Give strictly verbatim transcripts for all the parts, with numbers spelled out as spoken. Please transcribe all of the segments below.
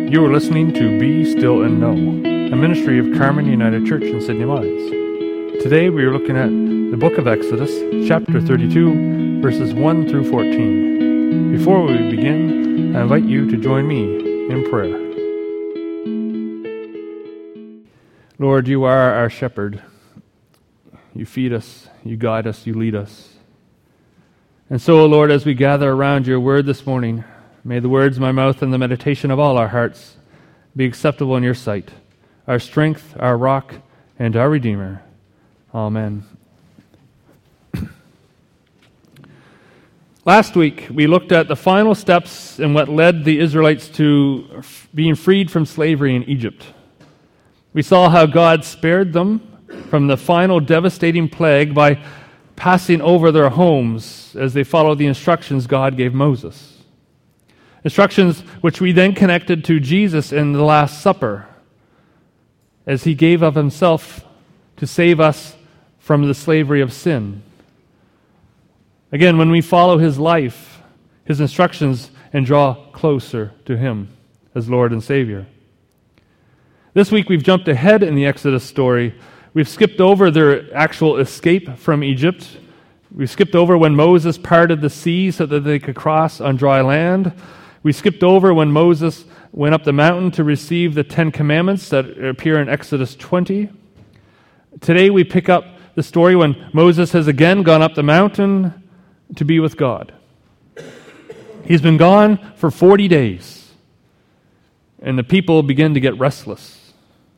You are listening to Be Still and Know, a ministry of Carmen United Church in Sydney Mines. Today we are looking at the book of Exodus, chapter thirty-two, verses one through fourteen. Before we begin, I invite you to join me in prayer. Lord, you are our shepherd. You feed us, you guide us, you lead us. And so, Lord, as we gather around your word this morning, may the words of my mouth and the meditation of all our hearts be acceptable in your sight, our strength, our rock, and our Redeemer. Amen. Last week, we looked at the final steps in what led the Israelites to being freed from slavery in Egypt. We saw how God spared them from the final devastating plague by passing over their homes as they followed the instructions God gave Moses. Instructions which we then connected to Jesus in the Last Supper, as he gave of himself to save us from the slavery of sin. Again, when we follow his life, his instructions, and draw closer to him as Lord and Savior. This week we've jumped ahead in the Exodus story. We've skipped over their actual escape from Egypt. We've skipped over when Moses parted the sea so that they could cross on dry land. We skipped over when Moses went up the mountain to receive the Ten Commandments that appear in Exodus twenty. Today we pick up the story when Moses has again gone up the mountain to be with God. He's been gone for forty days, and the people begin to get restless.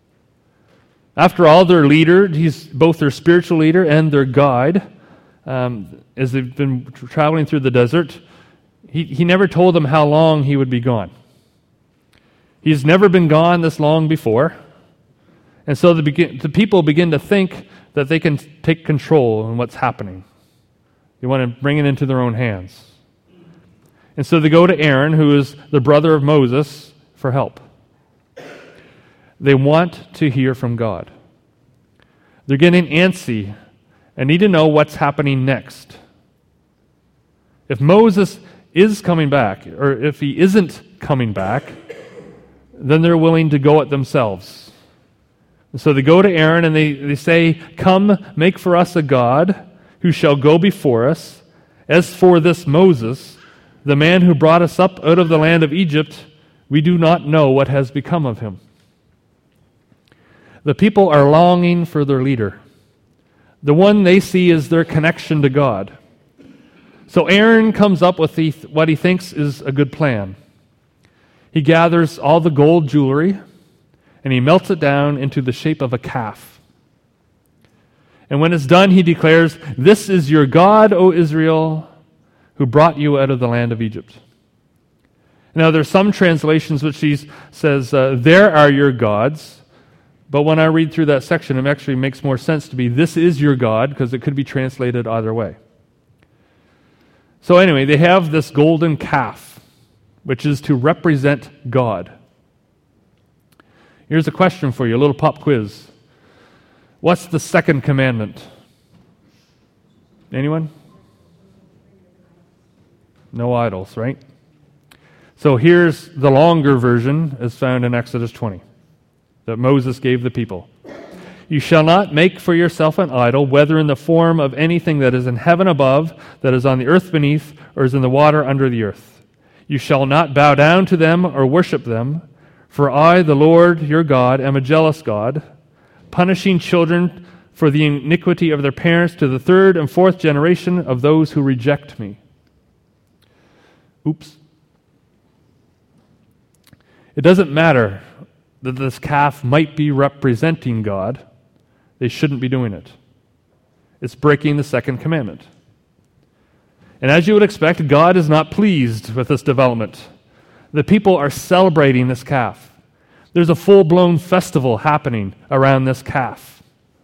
After all, their leader, he's both their spiritual leader and their guide, um, as they've been traveling through the desert, He, he never told them how long he would be gone. He's never been gone this long before. And so the, begin, the people begin to think that they can take control in what's happening. They want to bring it into their own hands. And so they go to Aaron, who is the brother of Moses, for help. They want to hear from God. They're getting antsy and need to know what's happening next. If Moses is coming back, or if he isn't coming back, then they're willing to go it themselves. And so they go to Aaron and they, they say, "Come, make for us a god who shall go before us. As for this Moses, the man who brought us up out of the land of Egypt, we do not know what has become of him." The people are longing for their leader. The one they see is their connection to God. So Aaron comes up with the, what he thinks is a good plan. He gathers all the gold jewelry and he melts it down into the shape of a calf. And when it's done, he declares, "This is your God, O Israel, who brought you out of the land of Egypt." Now, there's some translations which he says, uh, "There are your gods." But when I read through that section, it actually makes more sense to be, "This is your God," because it could be translated either way. So anyway, they have this golden calf, which is to represent God. Here's a question for you, a little pop quiz. What's the second commandment? Anyone? No idols, right? So here's the longer version as found in Exodus twenty that Moses gave the people. "You shall not make for yourself an idol, whether in the form of anything that is in heaven above, that is on the earth beneath, or is in the water under the earth. You shall not bow down to them or worship them, for I, the Lord your God, am a jealous God, punishing children for the iniquity of their parents to the third and fourth generation of those who reject me." Oops. It doesn't matter that this calf might be representing God. They shouldn't be doing it. It's breaking the second commandment. And as you would expect, God is not pleased with this development. The people are celebrating this calf. There's a full-blown festival happening around this calf.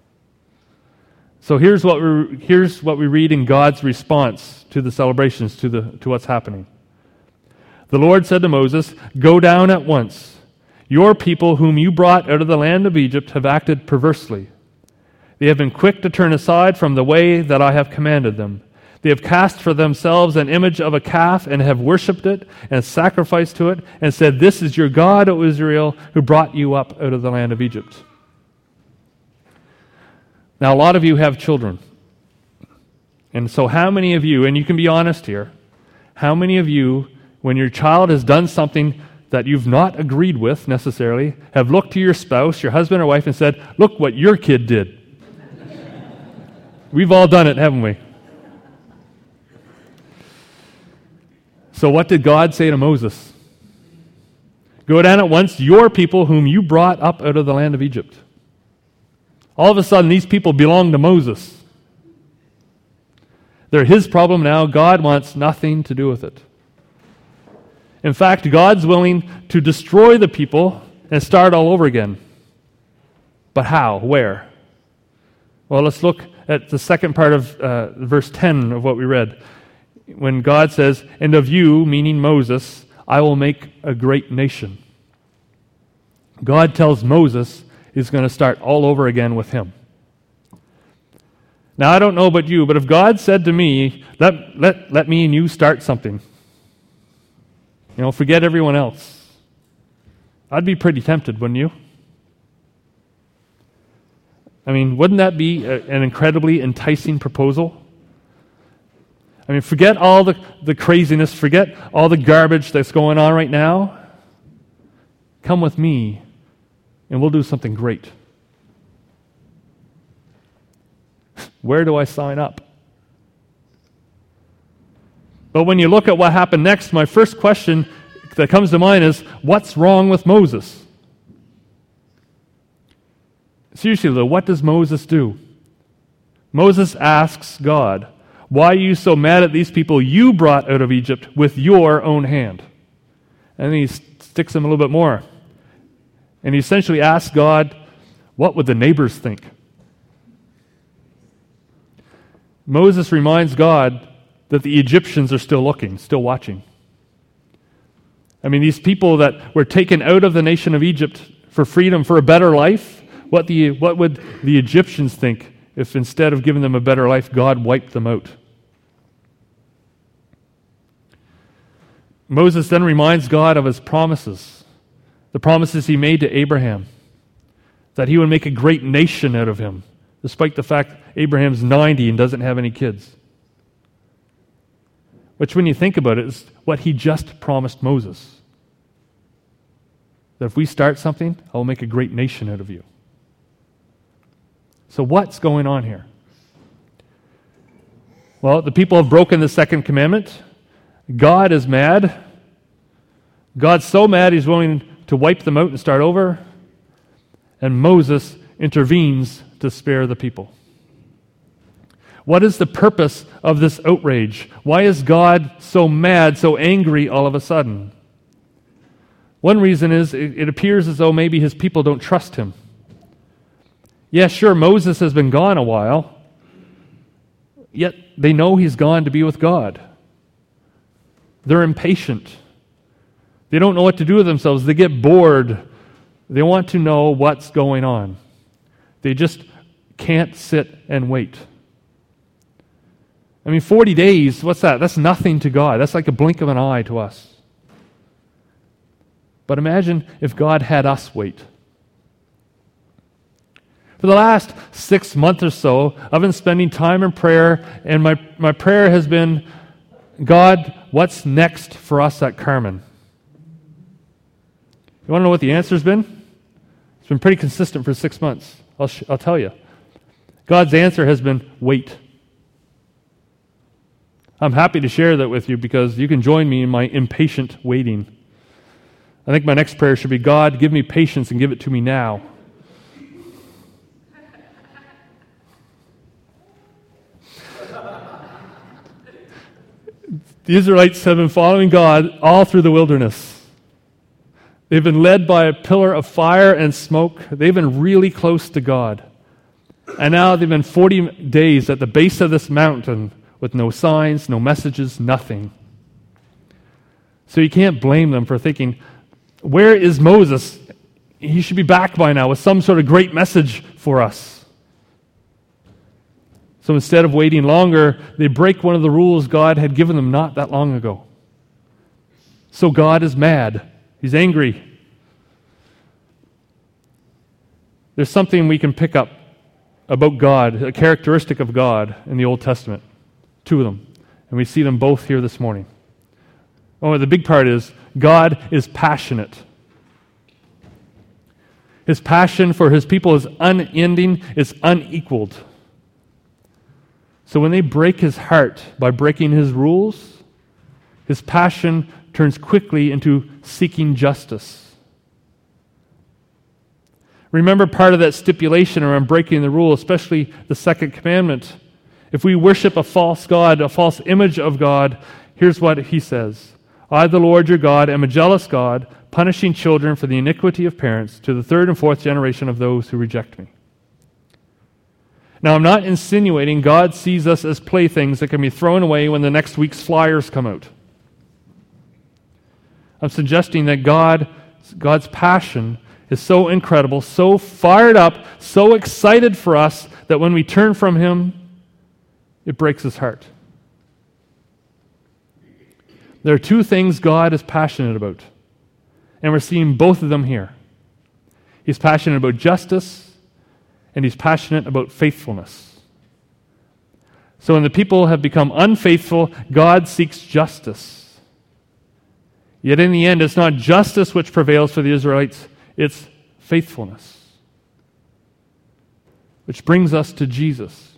So here's what we here's what we read in God's response to the celebrations, to the to what's happening. "The Lord said to Moses, 'Go down at once. Your people whom you brought out of the land of Egypt have acted perversely. They have been quick to turn aside from the way that I have commanded them. They have cast for themselves an image of a calf and have worshipped it and sacrificed to it and said, "This is your God, O Israel, who brought you up out of the land of Egypt." Now, a lot of you have children. And so how many of you, and you can be honest here, how many of you, when your child has done something that you've not agreed with necessarily, have looked to your spouse, your husband or wife, and said, "Look what your kid did"? We've all done it, haven't we? So what did God say to Moses? "Go down at once, your people whom you brought up out of the land of Egypt." All of a sudden, these people belong to Moses. They're his problem now. God wants nothing to do with it. In fact, God's willing to destroy the people and start all over again. But how? Where? Well, let's look at the second part of uh, verse ten of what we read. When God says, "And of you," meaning Moses, "I will make a great nation." God tells Moses he's going to start all over again with him. Now, I don't know about you, but if God said to me, let, let, let me and you start something, you know, forget everyone else, I'd be pretty tempted, wouldn't you? I mean, wouldn't that be a, an incredibly enticing proposal? I mean, forget all the, the craziness, forget all the garbage that's going on right now. Come with me, and we'll do something great. Where do I sign up? But when you look at what happened next, my first question that comes to mind is, what's wrong with Moses? Seriously, though, what does Moses do? Moses asks God, "Why are you so mad at these people you brought out of Egypt with your own hand?" And then he sticks him a little bit more. And he essentially asks God, what would the neighbors think? Moses reminds God that the Egyptians are still looking, still watching. I mean, these people that were taken out of the nation of Egypt for freedom, for a better life, what, the, what would the Egyptians think if instead of giving them a better life, God wiped them out? Moses then reminds God of his promises, the promises he made to Abraham, that he would make a great nation out of him, despite the fact Abraham's ninety and doesn't have any kids. Which, when you think about it, is what he just promised Moses. That if we start something, I will make a great nation out of you. So what's going on here? Well, the people have broken the second commandment. God is mad. God's so mad he's willing to wipe them out and start over. And Moses intervenes to spare the people. What is the purpose of this outrage? Why is God so mad, so angry all of a sudden? One reason is it, it appears as though maybe his people don't trust him. Yeah, sure, Moses has been gone a while, yet they know he's gone to be with God. They're impatient. They don't know what to do with themselves. They get bored. They want to know what's going on. They just can't sit and wait. I mean, forty days, what's that? That's nothing to God. That's like a blink of an eye to us. But imagine if God had us wait. For the last six months or so, I've been spending time in prayer, and my, my prayer has been, God, what's next for us at Carmen? You want to know what the answer's been? It's been pretty consistent for six months. I'll, sh- I'll tell you. God's answer has been, wait. I'm happy to share that with you because you can join me in my impatient waiting. I think my next prayer should be, God, give me patience and give it to me now. The Israelites have been following God all through the wilderness. They've been led by a pillar of fire and smoke. They've been really close to God. And now they've been forty days at the base of this mountain with no signs, no messages, nothing. So you can't blame them for thinking, where is Moses? He should be back by now with some sort of great message for us. So instead of waiting longer, they break one of the rules God had given them not that long ago. So God is mad. He's angry. There's something we can pick up about God, a characteristic of God in the Old Testament. Two of them. And we see them both here this morning. Oh, the big part is God is passionate. His passion for his people is unending, it's unequaled. So when they break his heart by breaking his rules, his passion turns quickly into seeking justice. Remember part of that stipulation around breaking the rule, especially the second commandment. If we worship a false god, a false image of God, here's what he says. I, the Lord your God, am a jealous God, punishing children for the iniquity of parents to the third and fourth generation of those who reject me. Now, I'm not insinuating God sees us as playthings that can be thrown away when the next week's flyers come out. I'm suggesting that God, God's passion is so incredible, so fired up, so excited for us that when we turn from him, it breaks his heart. There are two things God is passionate about, and we're seeing both of them here. He's passionate about justice, and he's passionate about faithfulness. So when the people have become unfaithful, God seeks justice. Yet in the end, it's not justice which prevails for the Israelites, it's faithfulness. Which brings us to Jesus.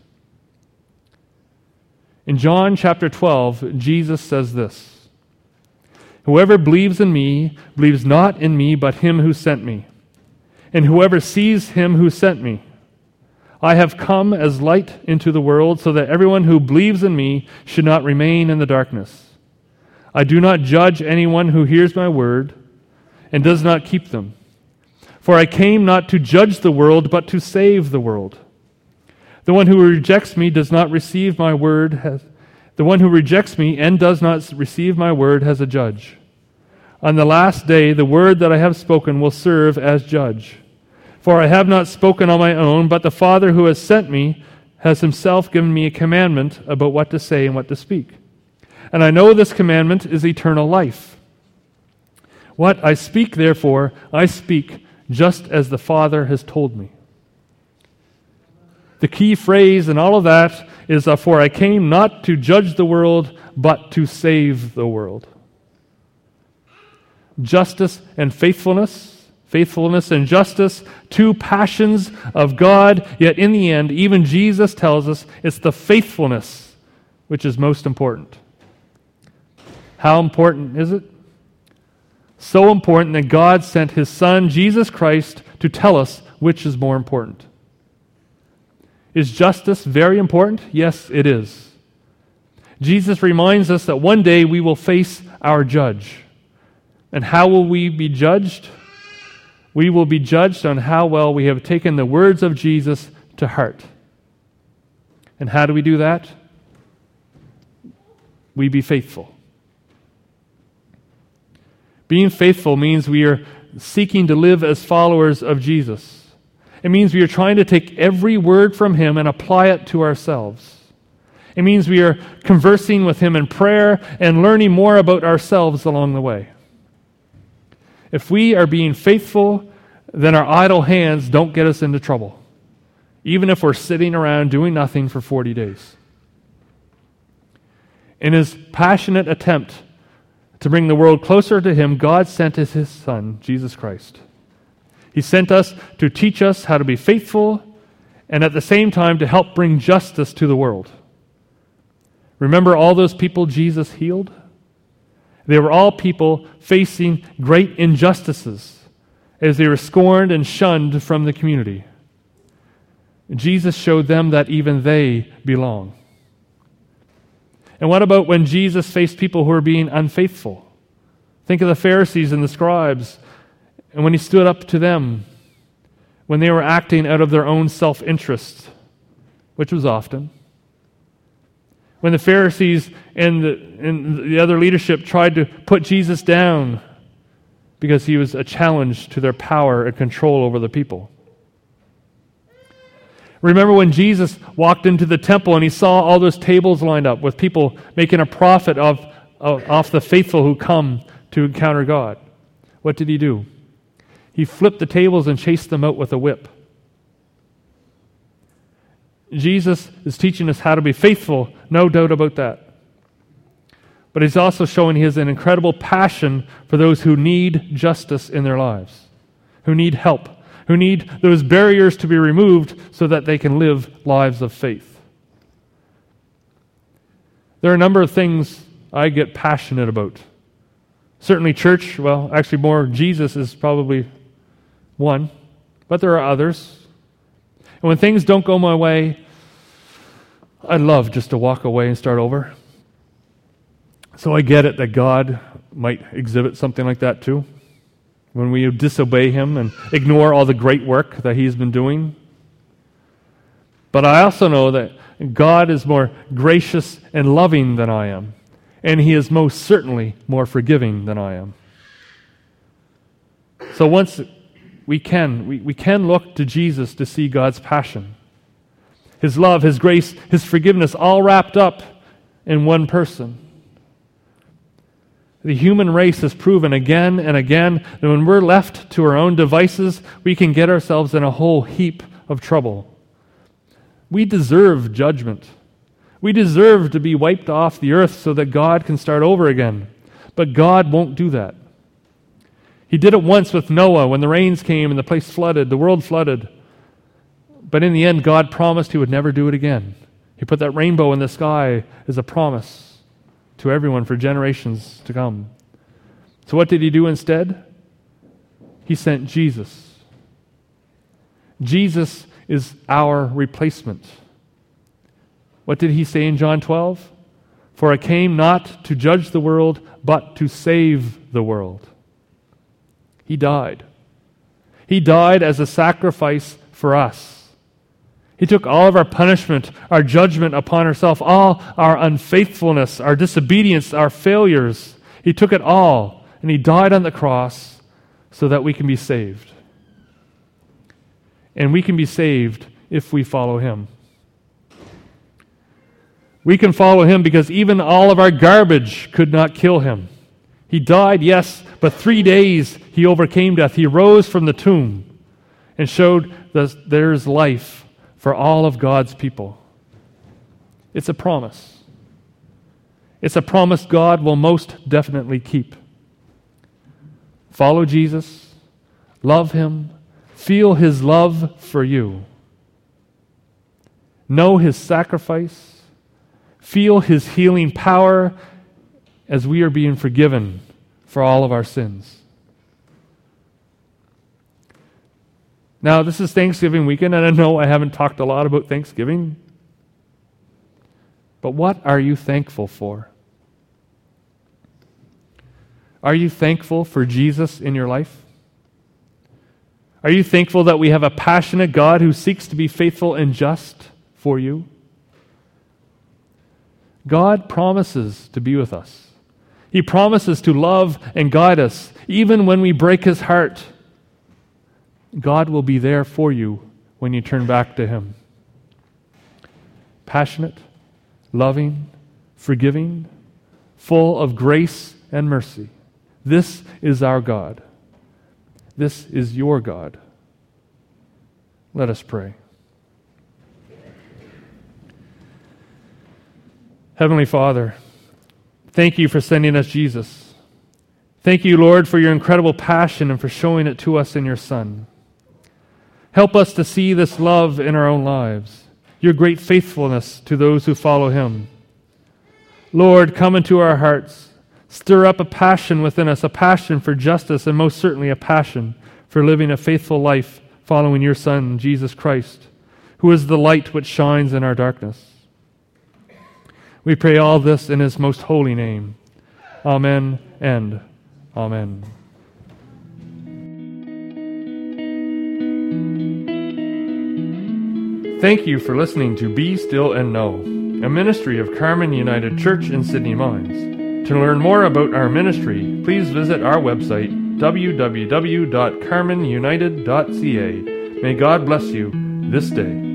In John chapter twelve, Jesus says this, whoever believes in me believes not in me, but him who sent me. And whoever sees him who sent me, I have come as light into the world, so that everyone who believes in me should not remain in the darkness. I do not judge anyone who hears my word and does not keep them. For I came not to judge the world, but to save the world. The one who rejects me does not receive my word. Has, the one who rejects me and does not receive my word has a judge. On the last day, the word that I have spoken will serve as judge. For I have not spoken on my own, but the Father who has sent me has himself given me a commandment about what to say and what to speak. And I know this commandment is eternal life. What I speak, therefore, I speak just as the Father has told me. The key phrase in all of that is, for I came not to judge the world, but to save the world. Justice and faithfulness, faithfulness and justice, two passions of God, yet in the end, even Jesus tells us it's the faithfulness which is most important. How important is it? So important that God sent his Son, Jesus Christ, to tell us which is more important. Is justice very important? Yes, it is. Jesus reminds us that one day we will face our judge. And how will we be judged? We will be judged on how well we have taken the words of Jesus to heart. And how do we do that? We be faithful. Being faithful means we are seeking to live as followers of Jesus. It means we are trying to take every word from him and apply it to ourselves. It means we are conversing with him in prayer and learning more about ourselves along the way. If we are being faithful, then our idle hands don't get us into trouble, even if we're sitting around doing nothing for forty days. In his passionate attempt to bring the world closer to him, God sent us his Son, Jesus Christ. He sent us to teach us how to be faithful and at the same time to help bring justice to the world. Remember all those people Jesus healed? They were all people facing great injustices as they were scorned and shunned from the community. Jesus showed them that even they belong. And what about when Jesus faced people who were being unfaithful? Think of the Pharisees and the scribes, and when he stood up to them, when they were acting out of their own self-interest, which was often. When the Pharisees and the, and the other leadership tried to put Jesus down because he was a challenge to their power and control over the people. Remember when Jesus walked into the temple and he saw all those tables lined up with people making a profit of, of, off the faithful who come to encounter God? What did he do? He flipped the tables and chased them out with a whip. Jesus is teaching us how to be faithful, no doubt about that. But he's also showing he has an incredible passion for those who need justice in their lives, who need help, who need those barriers to be removed so that they can live lives of faith. There are a number of things I get passionate about. Certainly church, well, actually more Jesus is probably one, but there are others. And when things don't go my way, I love just to walk away and start over. So I get it that God might exhibit something like that too, when we disobey him and ignore all the great work that he's been doing. But I also know that God is more gracious and loving than I am, and he is most certainly more forgiving than I am. So once we can, we, we can look to Jesus to see God's passion, his love, his grace, his forgiveness, all wrapped up in one person. The human race has proven again and again that when we're left to our own devices, we can get ourselves in a whole heap of trouble. We deserve judgment. We deserve to be wiped off the earth so that God can start over again. But God won't do that. He did it once with Noah when the rains came and the place flooded, the world flooded. But in the end, God promised he would never do it again. He put that rainbow in the sky as a promise to everyone for generations to come. So what did he do instead? He sent Jesus. Jesus is our replacement. What did he say in John twelve? For I came not to judge the world, but to save the world. He died. He died as a sacrifice for us. He took all of our punishment, our judgment upon himself, all our unfaithfulness, our disobedience, our failures. He took it all, and he died on the cross so that we can be saved. And we can be saved if we follow him. We can follow him because even all of our garbage could not kill him. He died, yes, but three days he overcame death. He rose from the tomb and showed that there's life for all of God's people. It's a promise. It's a promise God will most definitely keep. Follow Jesus, love him, feel his love for you. Know his sacrifice, feel his healing power as we are being forgiven for all of our sins. Now, this is Thanksgiving weekend, and I know I haven't talked a lot about Thanksgiving, but what are you thankful for? Are you thankful for Jesus in your life? Are you thankful that we have a passionate God who seeks to be faithful and just for you? God promises to be with us. He promises to love and guide us, even when we break his heart. God will be there for you when you turn back to him. Passionate, loving, forgiving, full of grace and mercy. This is our God. This is your God. Let us pray. Heavenly Father, thank you for sending us Jesus. Thank you, Lord, for your incredible passion and for showing it to us in your Son. Help us to see this love in our own lives, your great faithfulness to those who follow him. Lord, come into our hearts. Stir up a passion within us, a passion for justice, and most certainly a passion for living a faithful life following your Son, Jesus Christ, who is the light which shines in our darkness. We pray all this in his most holy name. Amen and amen. Thank you for listening to Be Still and Know, a ministry of Carmen United Church in Sydney Mines. To learn more about our ministry, please visit our website, w w w dot carmen united dot c a. May God bless you this day.